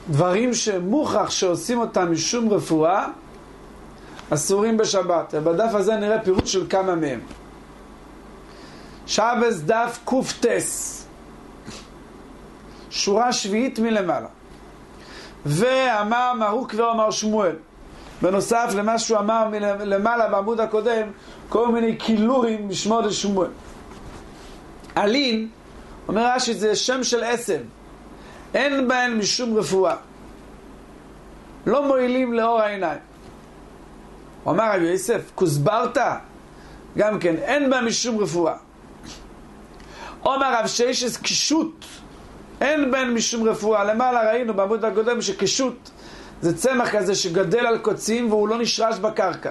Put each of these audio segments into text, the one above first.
דברים שמוכח שעושים אותם משום רפואה, אסורים בשבת. ובדף הזה נראה פירוט של כמה מהם. שבס דף קופטס, שורה שביעית מלמעלה. ואמר מרוק ואמר שמואל, בנוסף למה שהוא אמר למעלה בעמוד הקודם, כל מיני קילורים משמות שמואל. אלין, אומר רש"י, זה שם של אסם, אין בהן משום רפואה, לא מועילים לאור העיניים. אומר רבי יוסף, כוסברת, גם כן, אין בה משום רפואה. אומר רב ששת, קישוט, אין בהן משום רפואה. למעלה ראינו בעמוד הקודם שקישוט זה צמח כזה שגדל על קוצים והוא לא נשרש בקרקע.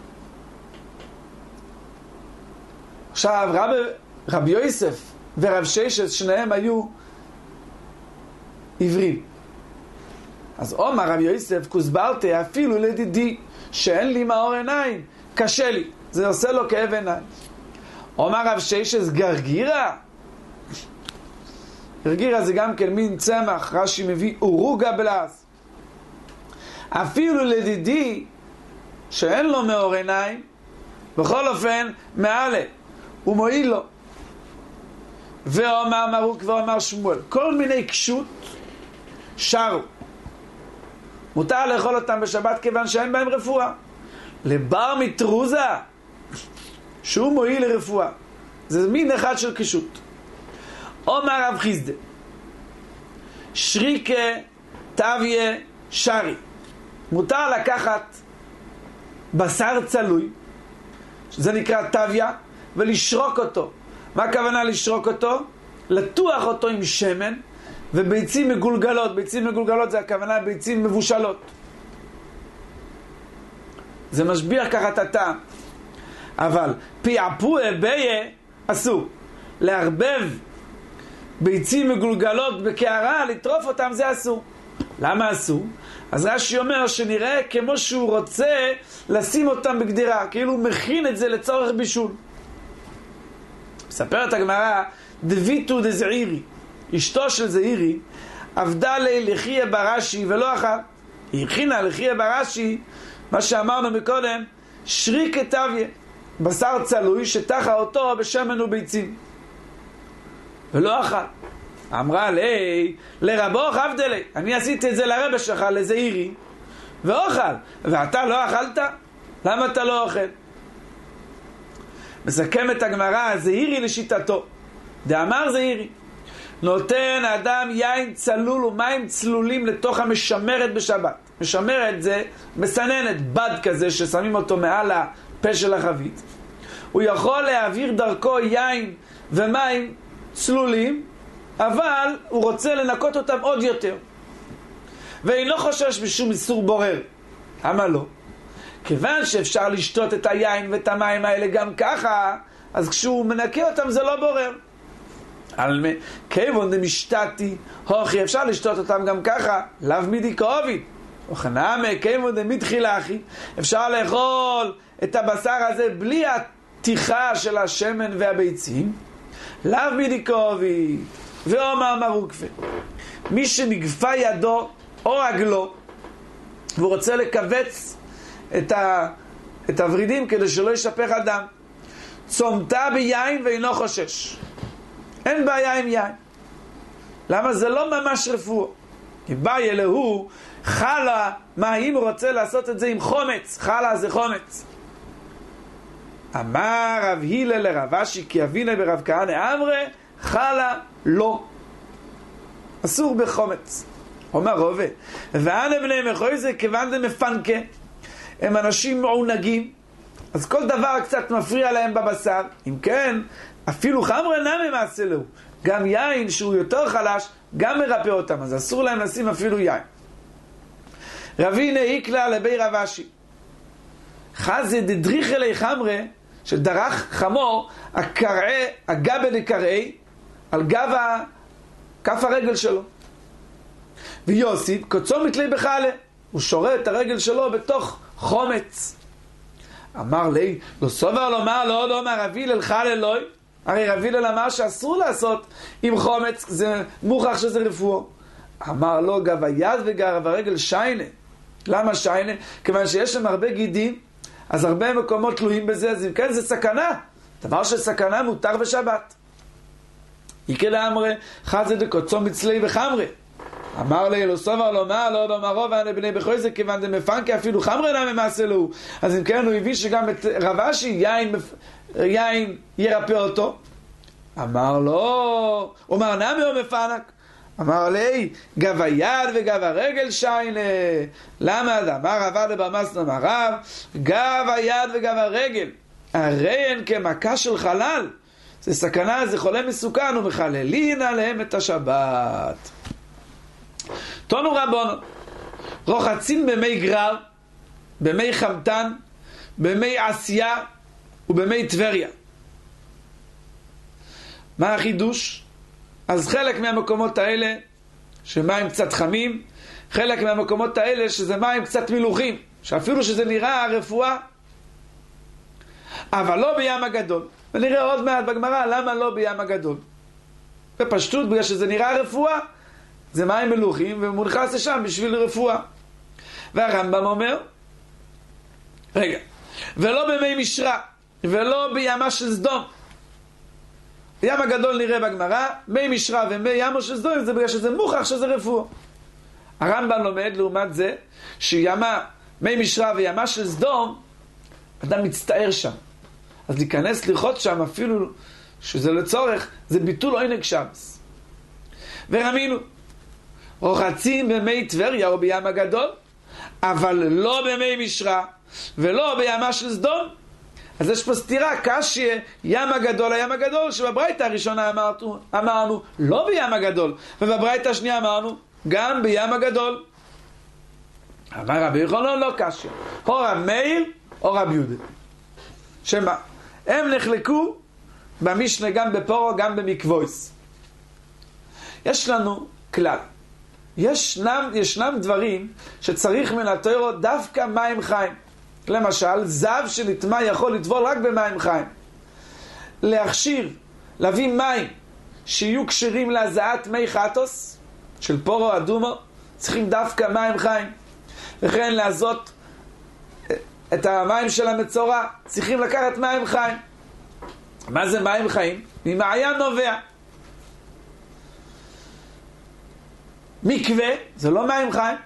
עכשיו רבי יוסף ורב ששת, שניהם היו עברים. אז אומר רבי יוסף, כוסברתי אפילו לדידי שאין לי מאור עיניים, קשה לי, זה עושה לו כאב עיניים. אומר רב ששת, גרגירה, גרגירה זה גם כן מין צמח, רש"י מביא אורוגה בלעז. אפילו לדידי שאין לו מאור עיניים, בכל אופן מעלה, הוא מועיל לו. ואומר מרוק ואומר שמואל, כל מיני קשות שרו, מותר לאכול אותם בשבת כיוון שאין בהם רפואה. לבר מתרוזה שהוא מועיל לרפואה, זה מין אחד של קשות. אומר רב חיסדה, שריקה תביה שרי, מותר לקחת בשר צלוי, שזה נקרא תביה, ולשרוק אותו. מה הכוונה לשרוק אותו? לטוח אותו עם שמן וביצים מגולגלות. ביצים מגולגלות זה הכוונה ביצים מבושלות, זה משביח ככה את הטעם. אבל פיעפוה ביה אסור. לערבב ביצים מגולגלות בקערה, לטרוף אותם, זה אסור. למה אסור? אז רש"י אומר שנראה כמו שהוא רוצה לשים אותם בגדירה, כאילו הוא מכין את זה לצורך בישול. מספרת הגמרא, דביתו דזעירי, אשתו של זעירי עבדה ללחיה ברש"י ולא אכל. היא הכינה לחיה ברש"י מה שאמרנו מקודם, שריק תביה, בשר צלוי שטחה אותו בשמן וביצים, ולא אכל. אמרה לי, לרבו חבדלי, אני עשיתי את זה לרבא שלך, לזעירי, ואוכל, ואתה לא אכלת? למה אתה לא אוכל? מסכם את הגמרא, זעירי לשיטתו, דאמר זעירי, נותן אדם יין צלול ומים צלולים לתוך המשמרת בשבת. משמרת זה מסננת, בד כזה ששמים אותו מעל הפה של החבית. הוא יכול להעביר דרכו יין ומים צלולים, אבל הוא רוצה לנקות אותם עוד יותר, ואינו חושש בשום איסור בורר. למה לא? כיוון שאפשר לשתות את היין ואת המים האלה גם ככה, אז כשהוא מנקה אותם זה לא בורר. על כיוון דמשתתי הוכי, אפשר לשתות אותם גם ככה, לאו מידי כאובי וכנעמה כיוון דמתחילה אחי, אפשר לאכול את הבשר הזה בלי התיכה של השמן והביצים, לאו מידי כאובי. ואומר מרוקפה, מי שנגפה ידו או רגלו והוא רוצה לקבץ את הורידים כדי שלא ישפך הדם, צומתה ביין ואינו חושש, אין בעיה עם יין. למה? זה לא ממש רפואה. כי בעיה להוא חלה, מה אם הוא רוצה לעשות את זה עם חומץ? חלה זה חומץ. אמר רב הילל לרב אשי כי אבינה ברב כהנא אמרי חלה לא, אסור בחומץ. אומר רובה, ואנה בני מחוי זה כיוון זה מפנקה, הם אנשים מעונגים, אז כל דבר קצת מפריע להם בבשר. אם כן, אפילו חמרה נמי מעשה לו, גם יין שהוא יותר חלש גם מרפא אותם, אז אסור להם לשים אפילו יין. רבינה איקלה לבי רב אשי, חזה דדריך אלי חמרה, שדרך חמור הגבה דקראי על גב כף הרגל שלו, ויוסיף קוצו מתלי בחלה, הוא שורה את הרגל שלו בתוך חומץ. אמר לי, לא סובר לומר לא אומר רביל אל חל אלוהי, הרי רביל אל אמר שאסור לעשות עם חומץ, זה מוכח שזה רפואה. אמר לו, גב היד וגב הרגל שיינה. למה שיינה? כיוון שיש שם הרבה גידים, אז הרבה מקומות תלויים בזה, אז אם כן זה סכנה. דבר של סכנה מותר בשבת. איקה לאמרי, חד זה דקוצו מצלי וחמרה. אמר לי, לא סובר לא מה, לא במרו ואני בני בכוי זה, כיוון זה מפנקי אפילו חמרה נע ממעשה לו. אז אם כן הוא הביא שגם את רבשי יין ירפא אותו. אמר לו, אומר נמי או מפנק. אמר לי, גב היד וגב הרגל שיינה. למה? אמר עבד במסנה מרב, גב היד וגב הרגל הרי הן כמכה של חלל, זה סכנה, זה חולה מסוכן, ומחללין עליהם את השבת. תונו רבונו, רוחצים במי גרר, במי חמתן, במי עשייה ובמי טבריה. מה החידוש? אז חלק מהמקומות האלה שמים קצת חמים, חלק מהמקומות האלה שזה מים קצת מלוכים, שאפילו שזה נראה הרפואה, אבל לא בים הגדול. ונראה עוד מעט בגמרא למה לא בים הגדול. בפשטות, בגלל שזה נראה רפואה, זה מים מלוכים ומונחס לשם בשביל רפואה. והרמב"ם אומר, רגע, ולא במי משרה ולא בימה של סדום. ים הגדול נראה בגמרא, מי משרה ומי ימו של סדום, זה בגלל שזה מוכח שזה רפואה. הרמב"ם לומד לעומת זה שימה, מי משרה וימה של סדום, אדם מצטער שם. אז להיכנס לרחוץ שם אפילו שזה לצורך, זה ביטול עונג שבס. ורמינו, רוחצים במי טבריה או בים הגדול, אבל לא במי משרה ולא בימה של סדום. אז יש פה סתירה, קשיא ים הגדול, הים הגדול, שבברייתא הראשונה אמרנו לא בים הגדול, ובברייתא השנייה אמרנו גם בים הגדול. אמר רבי יוחנן לא קשיא, או רב מאיר או רב יהודה. שמה? הם נחלקו במשנה גם בפורו גם במקוויס. יש לנו כלל, ישנם דברים שצריך מן התורה דווקא מים חיים. למשל, זב שנטמא יכול לטבול רק במים חיים. להכשיר, להביא מים שיהיו קשרים להזעת מי חטוס של פורו אדומו, צריכים דווקא מים חיים. וכן לעזות את המים של המצורע, צריכים לקחת מים חיים. מה זה מים חיים? ממעיין נובע. מקווה זה לא מים חיים.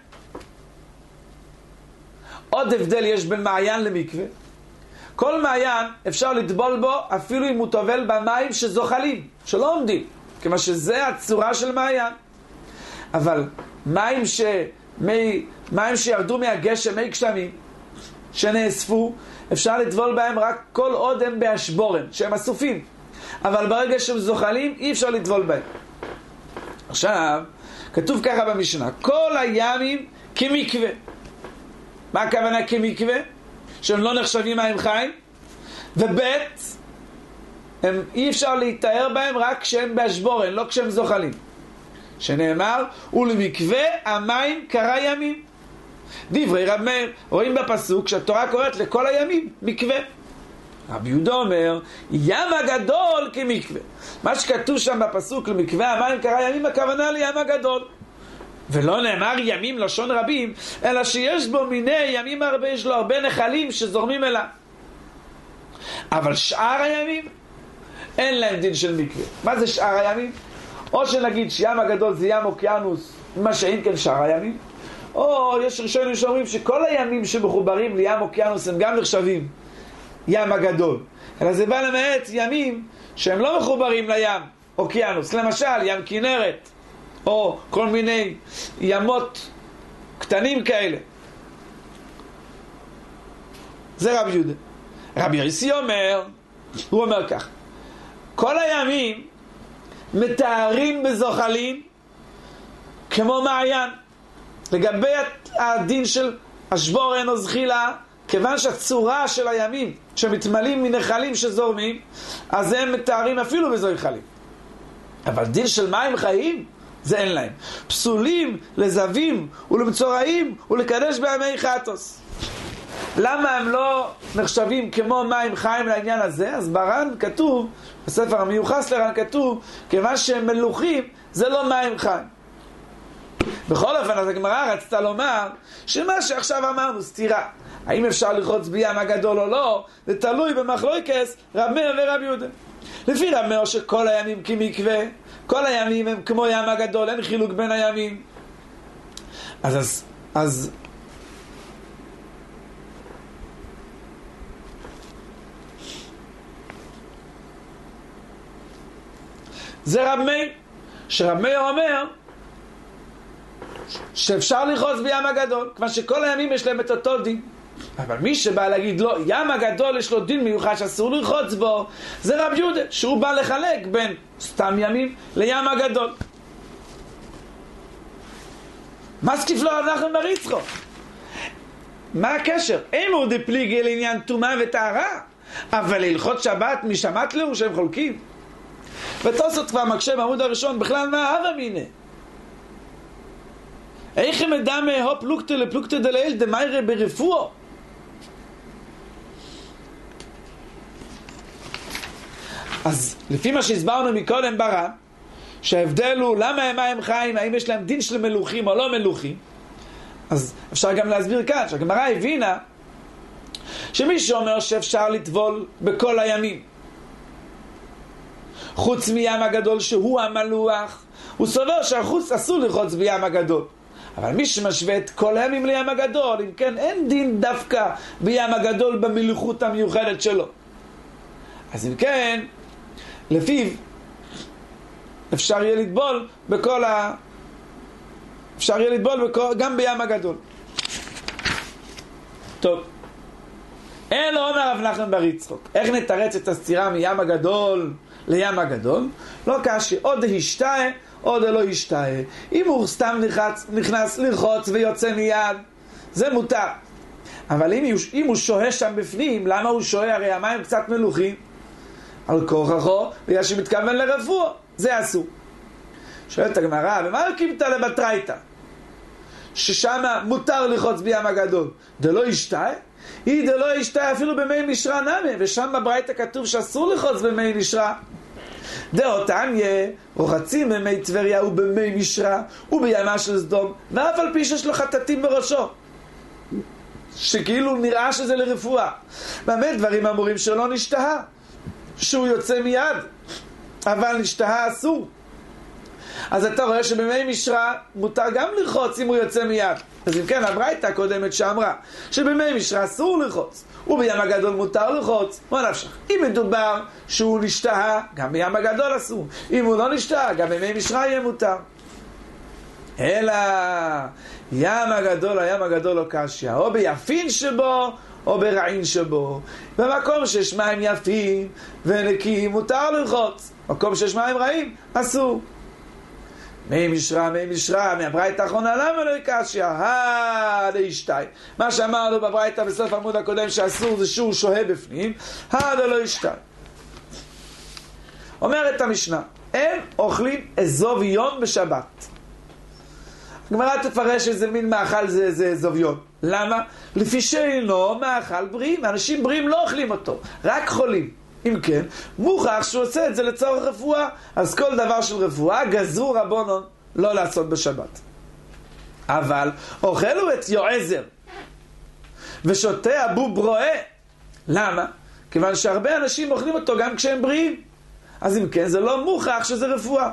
עוד הבדל יש בין מעיין למקווה. כל מעיין אפשר לטבול בו אפילו אם הוא טובל במים שזוחלים, שלא עומדים, כמה שזה הצורה של מעיין. אבל מים שירדו מהגשם, מי גשמים שנאספו, אפשר לטבול בהם רק כל עוד הם בהשבורן, שהם אסופים. אבל ברגע שהם זוחלים, אי אפשר לטבול בהם. עכשיו, כתוב ככה במשנה, כל הימים כמקווה. מה הכוונה כמקווה? שהם לא נחשבים מים חיים. ובית, אי אפשר להתאר בהם רק כשהם בהשבורן, לא כשהם זוחלים. שנאמר, ולמקווה המים קרא ימים. דברי רב מאיר, רואים בפסוק שהתורה קוראת לכל הימים מקווה. רבי יהודה אומר, ים הגדול כמקווה. מה שכתוב שם בפסוק למקווה המים קרא ימים, הכוונה לים הגדול. ולא נאמר ימים לשון רבים, אלא שיש בו מיני ימים הרבה, יש לו הרבה נחלים שזורמים אליו. אבל שאר הימים אין להם דין של מקווה. מה זה שאר הימים? או שנגיד שים הגדול זה ים אוקיינוס, מה שאין כן שאר הימים, או יש ראשונים שאומרים שכל הימים שמחוברים לים אוקיינוס הם גם נחשבים ים הגדול, אלא זה בא למעט ימים שהם לא מחוברים לים אוקיינוס, למשל ים כנרת או כל מיני ימות קטנים כאלה. זה רבי יהודה. רבי יוסי אומר, הוא אומר כך, כל הימים מתארים בזוחלים כמו מעיין. לגבי הדין של השבורן או זחילה, כיוון שהצורה של הימים שמתמלאים מנחלים שזורמים, אז הם מתארים אפילו בזוחלים. אבל דין של מים חיים זה אין להם. פסולים לזבים ולמצורעים ולקדש בימי חטוס. למה הם לא נחשבים כמו מים חיים לעניין הזה? אז בר"ן כתוב, בספר המיוחס לר"ן כתוב, כיוון שהם מלוכים זה לא מים חיים. בכל אופן, אז הגמרא רצתה לומר שמה שעכשיו אמרנו סתירה. האם אפשר לרחוץ בים הגדול או לא, זה תלוי במחלוקס רב מאיר ורב יהודה. לפי רב מאיר שכל הימים כמקווה, כל הימים הם כמו ים הגדול, אין חילוק בין הימים. אז זה רב מאיר, שרב מאיר אומר שאפשר לרחוץ בים הגדול, כיוון שכל הימים יש להם את אותו דין. אבל מי שבא להגיד לא, ים הגדול יש לו דין מיוחד שאסור לרחוץ בו, זה רב יהודה, שהוא בא לחלק בין סתם ימים לים הגדול. מה סקיף לו אנחנו בריצחו? מה הקשר? אין הוא דפליגי לעניין תומה וטהרה, אבל ללחוץ שבת משמת לו שהם חולקים. ותוספות כבר מקשה בעמוד הראשון בכלל מה הווה מיני. איך הם אדם הו פלוגתא לפלוגתא דלעיל דמיירא ברפואו. אז לפי מה שהסברנו מקודם ברא, שההבדל הוא למה הם חיים, האם יש להם דין של מלוכים או לא מלוכים, אז אפשר גם להסביר כאן שהגמרא הבינה שמי שאומר שאפשר לטבול בכל הימים חוץ מים הגדול שהוא המלוח, הוא סובר שהחוץ אסור לרחוץ בים הגדול. אבל מי שמשווה את כל הימים לים הגדול, אם כן אין דין דווקא בים הגדול במלוכות המיוחדת שלו. אז אם כן לפיו אפשר יהיה לטבול גם בים הגדול. טוב, אין לו אומר רב נחמן בר יצחק, איך נתרץ את הסתירה מים הגדול לים הגדול? לא קשי, עוד השתאה עוד לא השתאה. אם הוא סתם נכנס לרחוץ ויוצא מיד, זה מותר. אבל אם הוא שוהה שם בפנים, למה הוא שוהה? הרי המים קצת מלוכים על כוחו, בגלל שמתכוון לרפואה, זה אסור. שואלת הגמרא, ומה קימתא לבטרייתא? ששם מותר לרחוץ בים הגדול. דלא ישתאה? היא דלא ישתאה אפילו במי משרה נמי, ושם בברייתא כתוב שאסור לרחוץ במי משרה. דאותניה רוחצים במי טבריה ובמי משרה ובימה של סדום, ואף על פי שיש לו חטטים בראשו, שכאילו נראה שזה לרפואה. באמת דברים אמורים שלא נשתהה, שהוא יוצא מיד, אבל נשתהה אסור. אז אתה רואה שבמי משרה מותר גם לרחוץ אם הוא יוצא מיד. אז אם כן, הברייתא הקודמת שאמרה שבמי משרה אסור לרחוץ ובים הגדול מותר לרחוץ, מה נפשך? אם מדובר שהוא נשתהה, גם בים הגדול אסור. אם הוא לא נשתהה, גם במי משרה יהיה מותר. אלא הים הגדול לא קשיא, או ביפין שבו או ברעין שבו. במקום שיש מים יפים ונקיים מותר לרחוץ, מקום שיש מים רעים אסור. מי משרה, מהברייתא האחרונה, למה לא קשיא? דאשתאי. מה שאמרנו בברייתא בסוף העמוד הקודם שאסור זה שהוא שוהה בפנים, לא ישתאי. אומרת המשנה, הם אוכלים אזוביון בשבת. הגמרא תפרש איזה מין מאכל זה אזוביון. למה? לפי שאינו מאכל בריאים. אנשים בריאים לא אוכלים אותו, רק חולים. אם כן, מוכח שהוא עושה את זה לצורך רפואה. אז כל דבר של רפואה גזרו רבונון לא לעשות בשבת. אבל אוכלו את יועזר ושותה אבוב רועה. למה? כיוון שהרבה אנשים אוכלים אותו גם כשהם בריאים. אז אם כן, זה לא מוכח שזה רפואה.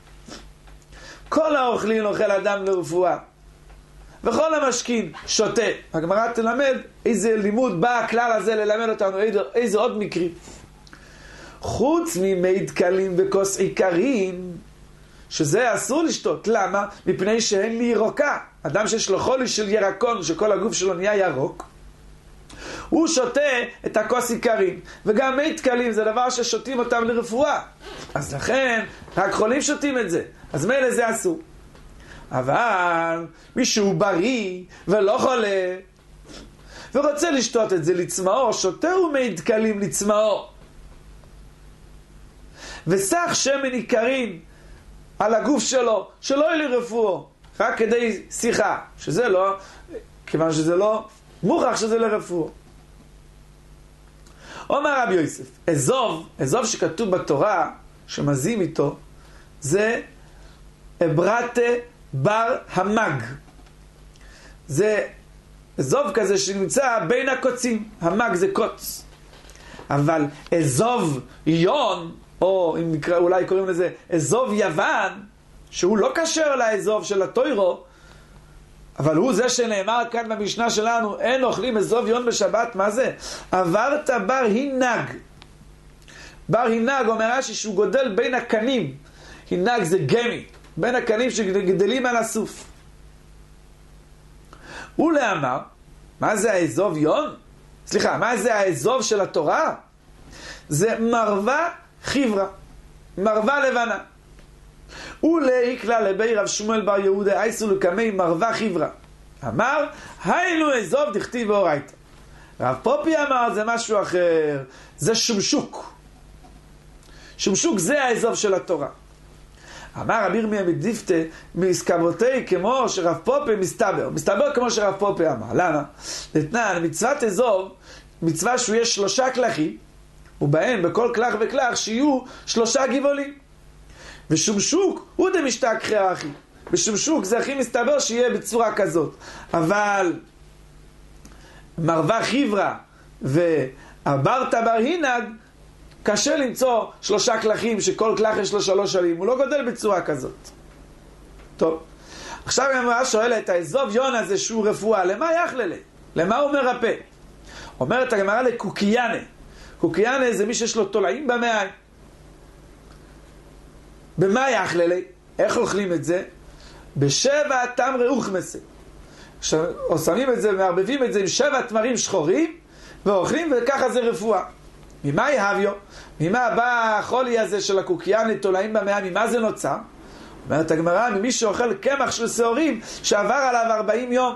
כל האוכלים אוכל אדם לרפואה, וכל המשכין שותה. הגמרא תלמד איזה לימוד בא הכלל הזה ללמד אותנו, איזה עוד מקרים. חוץ ממי דקלים וכוס עיקרים, שזה אסור לשתות. למה? מפני שאין לי ירוקה. אדם שיש לו חולי של ירקון, שכל הגוף שלו נהיה ירוק, הוא שותה את הכוס עיקרים. וגם מי דקלים זה דבר ששותים אותם לרפואה, אז לכן רק חולים שותים את זה, אז מילא זה אסור. אבל מישהו בריא ולא חולה ורוצה לשתות את זה לצמאו, שותה ומי דקלים לצמאו, וסך שמן עיקרים על הגוף שלו, שלא יהיה לרפואו, רק כדי שיחה, שזה לא, כיוון שזה לא מוכח שזה לרפואו. אומר רבי יוסף, אזוב שכתוב בתורה שמזים איתו, זה אברטה בר המג. זה אזוב כזה שנמצא בין הקוצים. המג זה קוץ. אבל אזוב יון, או אם נקרא, אולי קוראים לזה אזוב יוון, שהוא לא קשר לאזוב של התוירו, אבל הוא זה שנאמר כאן במשנה שלנו, אין אוכלים אזוב יון בשבת. מה זה? עברת בר הינג. בר הינג אומר רש"י שהוא גודל בין הקנים. הינג זה גמי, בין הקנים שגדלים על הסוף. ולאמר, מה זה האזוב יון? סליחה, מה זה האזוב של התורה? זה מרווה חיברה, מרווה לבנה. ולהיקלה לבי רב שמואל בר יהודה אייסו לקמי מרווה חיברה. אמר, היינו אזוב דכתיב באורייתא. רב פופי אמר, זה משהו אחר, זה שמשוק. שמשוק זה האזוב של התורה. אמר רבי ירמיה מדיפתה, מסקבותי כמו שרב פופי מסתבר כמו שרב פופי אמר. למה? לתנן, מצוות אזוב, מצווה שהוא יש 3 כלכים, ובהם בכל כלך וכלך שיהיו 3 גבעולים. ושמשוק הוא דמשתכחי האחי. ושמשוק זה הכי מסתבר שיהיה בצורה כזאת. אבל מרווה חיברה ועברת בר הינג, קשה למצוא 3 כלכים שכל כלך יש לו 3 עלים. הוא לא גודל בצורה כזאת. טוב. עכשיו הגמרא שואלת, האזוב יון הזה שהוא רפואה, למה יחללה? למה הוא מרפא? אומרת הגמרא לקוקיינה. קוקיינה זה מי שיש לו תולעים במעיים. במה יחללה? איך אוכלים את זה? בשבע תמרי אוכמסה. או שמים את זה, מערבבים את זה עם 7 תמרים שחורים, ואוכלים, וככה זה רפואה. ממה יהביו? ממה בא החולי הזה של הקוקיינה, תולעים במעיים? ממה זה נוצר? אומרת הגמרא, ממי שאוכל קמח של שעורים שעבר עליו 40 יום.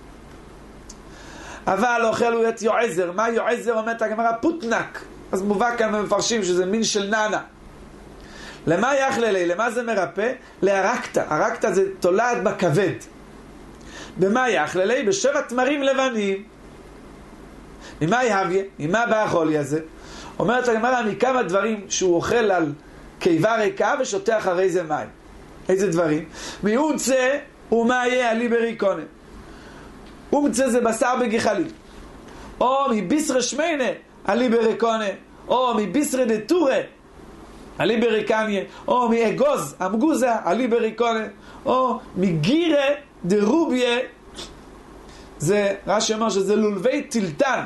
אבל אוכל הוא את יועזר. מה יועזר? אומרת הגמרא, פוטנק. אז מובא כאן ומפרשים שזה מין של ננה. למה יחללה? למה זה מרפא? להרקתא. הרקתא זה תולעת בכבד. במה יחללה? ב7 תמרים לבנים. ממה יהביה? ממה בא החולי הזה? אומרת הגמרא, מכמה דברים שהוא אוכל על קיבה ריקה ושותה אחרי זה מים. איזה דברים? מיוצה ומה יהיה עלי בריקונה. ומצה זה בשר בגחלים. או מביסר שמיינה עלי בריקונה. או מביסר דטורה עלי בריקניה. או מאגוז המגוזה עלי בריקונה. או מגירה דרוביה. זה רש"י אומר שזה לולבי טילטן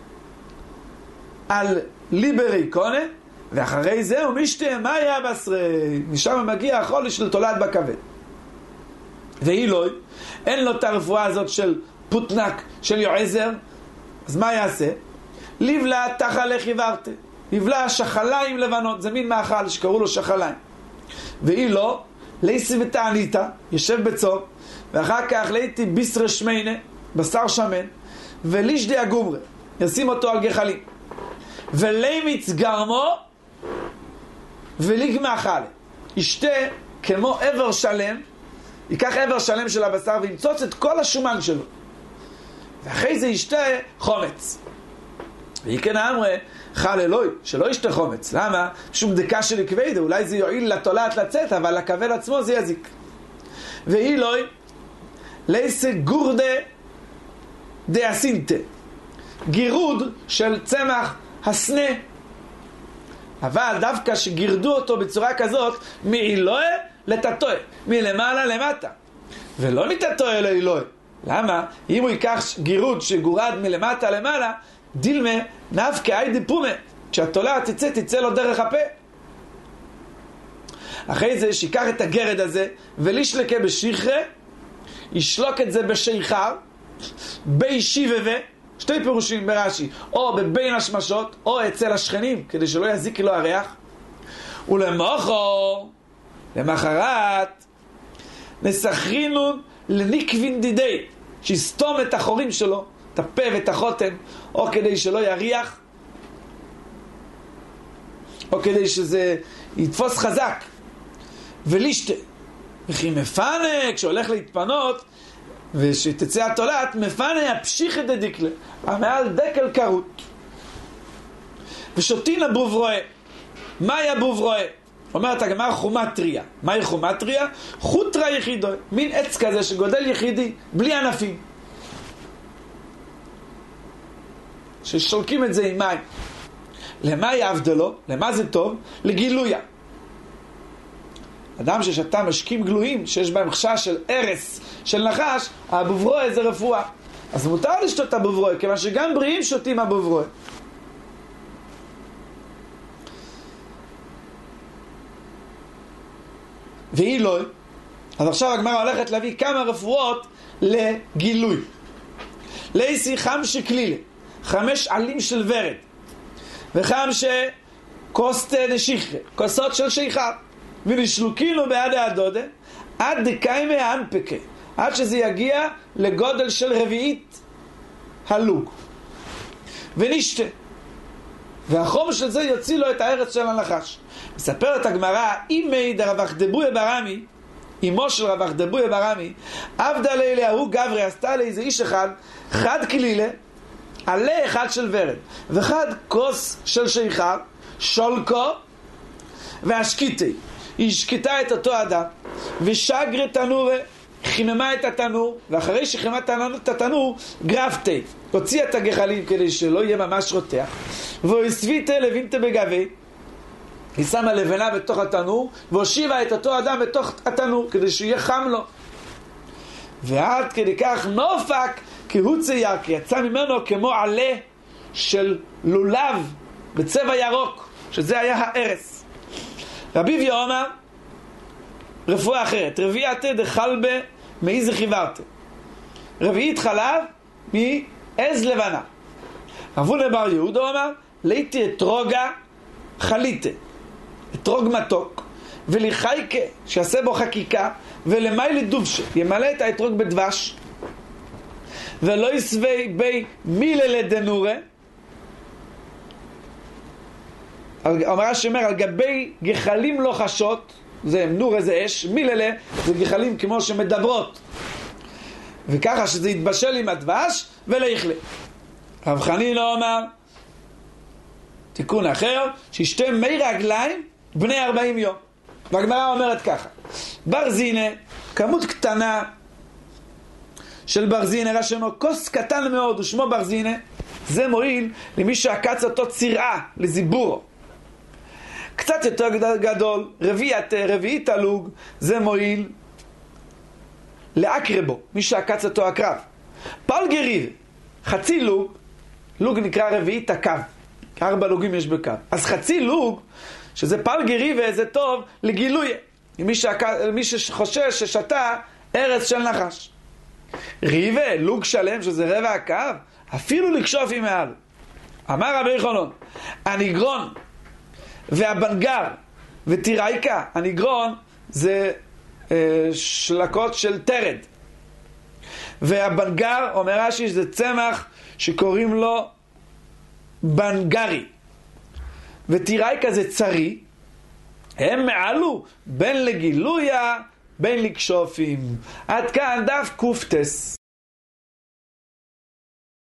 על ליברי קונה, ואחרי זה הוא משתה מה היה בשרי, משם מגיע החולי של תולעת בכבד. והיא לא, אין לו את הרפואה הזאת של פוטנק, של יועזר, אז מה יעשה? לבלה תחלה חיברתה, לבלה שחליים לבנות, זה מין מאכל שקראו לו שחליים. והיא לא, לייסי ותעניתה, יושב בצום, ואחר כך לייתי ביסר שמיינה, בשר שמן, ולישדי הגומרה, ישים אותו על גחלים. ולימיץ גרמו וליגמה חלה. ישתה כמו עבר שלם, ייקח עבר שלם של הבשר וימצוץ את כל השומן שלו. ואחרי זה ישתה חומץ. ויקן האמרה חל אלוהי, שלא ישתה חומץ. למה? שום דקה של כבדה, אולי זה יועיל לתולעת לצאת, אבל לכבד עצמו זה יזיק. ואי לא, לייסה גורדה דאסינטה. גירוד של צמח הסנה. אבל דווקא שגירדו אותו בצורה כזאת, מאילוה לתתוה, מלמעלה למטה. ולא מתתוה לאילוה. למה? אם הוא ייקח גירוד שגורד מלמטה למעלה, דילמה נפקה איידי פומה. כשהתולעת תצא לו דרך הפה. אחרי זה שיקח את הגרד הזה, ולישלקה בשכרה, ישלוק את זה בשיכר, בישיבבה, 2 פירושים ברש"י, או בבין השמשות, או אצל השכנים, כדי שלא יזיק לו הריח. ולמוחו, למחרת, נסחרינו לניקבין דידי, שיסתום את החורים שלו, את הפה ואת החותם, או כדי שלא יריח, או כדי שזה יתפוס חזק. ולישתה, וכי מפנה, כשהולך להתפנות, ושתצא התולעת, מפנה הפשיך את הדקלה, המעל דקל קרות. ושותין הבוב רואה. מה היה בוב רואה? אומרת הגמרא חומה טריה. מהי חומה טריה? חוטרה יחידו, מין עץ כזה שגודל יחידי, בלי ענפים. ששולקים את זה עם מים. למה יעבדלו? למה זה טוב? לגילויה. אדם ששתה משקים גלויים, שיש בהם חשש של ארס, של נחש, הבוברוי זה רפואה. אז מותר לשתות הבוברוי, כיוון שגם בריאים שותים הבוברוי. והיא לא. אז עכשיו הגמרא הולכת להביא כמה רפואות לגילוי. לייסי חמש כלילה, 5 עלים של ורד, וחמש כוסת נשיכה, כוסות של שיכר, ונשלוקינו בעד הדודה, עד דקיימי האנפקה, עד שזה יגיע לגודל של רביעית הלוג. ונשתה. והחום של זה יוציא לו את הארץ של הנחש. מספרת הגמרא, אימי דרבח דבויה ברמי, אמו של רבח דבויה ברמי, עבדה לילה, הוא גברי, עשתה לאיזה איש אחד, חד כלילה, עלה אחד של ורד, וחד כוס של שיכר, שולקו, והשקיטי. היא השקיטה את אותו אדם, ושגרה תנורה, חיממה את התנור, ואחרי שחיממה את התנור, גרפתי, הוציאה את הגחלים כדי שלא יהיה ממש רותח, והסוויתה לוינתה בגבי, היא שמה לבנה בתוך התנור, והושיבה את אותו אדם בתוך התנור, כדי שיהיה חם לו. ועד כדי כך נופק, כי הוא צייר, כי יצא ממנו כמו עלה של לולב, בצבע ירוק, שזה היה הארס. רבי אביה אומר, רפואה אחרת, רביעתה דחלבה מאיזה חיברתה. רביעית חלב מעז לבנה. רבונה בר יהודה אומר, ליתי אתרוגה חליתה, אתרוג מתוק, וליחייקה, שיעשה בו חקיקה, ולמיילי דובשה, ימלא את האתרוג בדבש, ולא יסווי בי מילה לדנורה, אומר השמר, על גבי גחלים לא חשות, זה נור איזה אש, מיללה זה גחלים כמו שמדברות, וככה שזה יתבשל עם הדבש וליכלה. רב חנינא אומר תיקון אחר, שישתה מי רגליים בני 40 יום. והגמרא אומרת ככה, ברזינה, כמות קטנה של ברזינה, רשמו כוס קטן מאוד ושמו ברזינה, זה מועיל למי שעקץ אותו צירעה לזיבורו. קצת יותר גדול, רביעית הלוג, זה מועיל לאקרבו, מי שעקץ אותו הקרב. פלגריב, חצי לוג, לוג נקרא רביעית הקו, 4 לוגים יש בקו. אז חצי לוג, שזה פלגריב, זה טוב לגילוי, מי שחושש ששתה ארץ של נחש. ריבה, לוג שלם, שזה רבע הקו, אפילו לקשוף עם מעל. אמר רבי חנון, הנגרון והבנגר ותיראיקה, הנגרון זה שלקות של תרד, והבנגר, אומר רש"י, זה צמח שקוראים לו בנגרי, ותיראיקה זה צרי, הם מעלו בין לגילויה בין לקשופים. עד כאן דף קופטס.